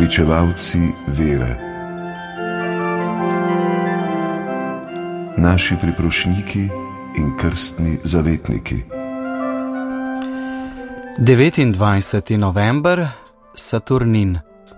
pričevalci vere, naši priprošniki in krstni zavetniki. 29. november, Saturnin.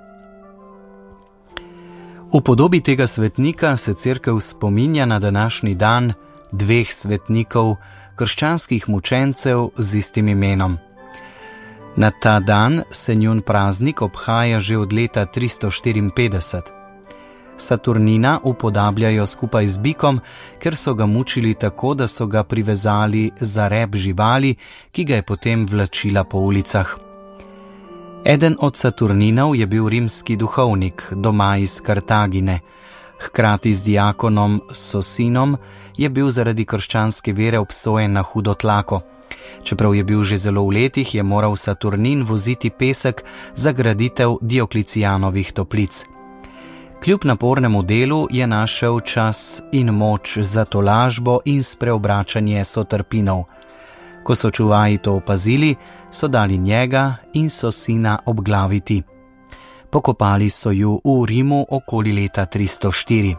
V podobi tega svetnika se Cerkev spominja na današnji dan dveh svetnikov, krščanskih mučencev z istim imenom. Na ta dan se njun praznik obhaja že od leta 354. Saturnina upodabljajo skupaj z bikom, ker so ga mučili tako, da so ga privezali za rep živali, ki ga je potem vlačila po ulicah. Eden od Saturninov je bil rimski duhovnik, doma iz Kartagine. Hkrati z diakonom Sosinom je bil zaradi krščanske vere obsojen na hudo tlako. Čeprav je bil že zelo v letih, je moral Saturnin voziti pesek za graditev Dioklecijanovih toplic. Kljub napornemu delu je našel čas in moč za tolažbo in spreobračanje sotrpinov. Ko so čuvaji to opazili, so dali njega in Sosina obglaviti. Pokopali so ju v Rimu okoli leta 304.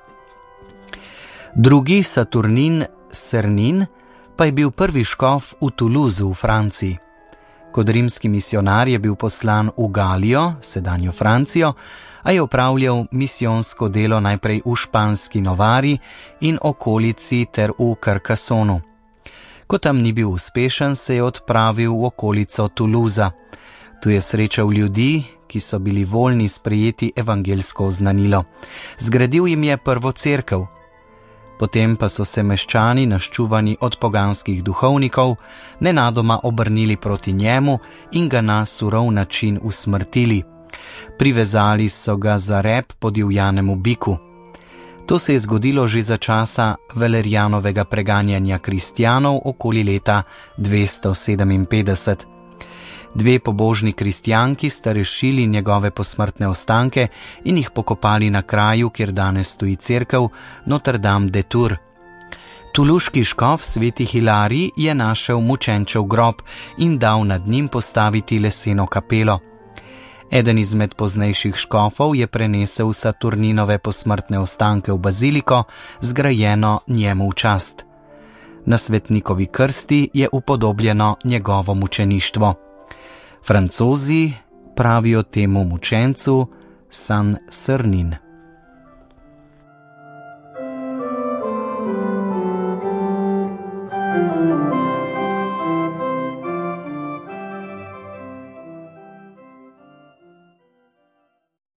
Drugi Saturnin, Sernin, pa je bil prvi škof v Toulouseu v Franciji. Kot rimski misionar je bil poslan v Galijo, sedanjo Francijo, a je opravljal misijonsko delo najprej v španski Novari in okolici ter v Carcassonu. Ko tam ni bil uspešen, se je odpravil v okolico Toulousea. Tu je srečal ljudi, ki so bili voljni sprejeti evangeljsko oznanilo. Zgradil jim je prvo cerkev. Potem pa so se meščani, naščuvani od poganskih duhovnikov, nenadoma obrnili proti njemu in ga na surov način usmrtili. Privezali so ga za rep podivjanemu biku. To se je zgodilo že za časa Valerijanovega preganjanja kristjanov okoli leta 257. Dve pobožni kristjanki sta rešili njegove posmrtne ostanke in jih pokopali na kraju, kjer danes stoji cerkev Notre Dame de Tours. Tuluški škof sveti Hilarij je našel mučenčev grob in dal nad njim postaviti leseno kapelo. Eden izmed poznejših škofov je prenesel Saturninove posmrtne ostanke v baziliko, zgrajeno njemu v čast. Na svetnikovi krsti je upodobljeno njegovo mučeništvo. Francozi pravijo temu mučencu Saint Sernin.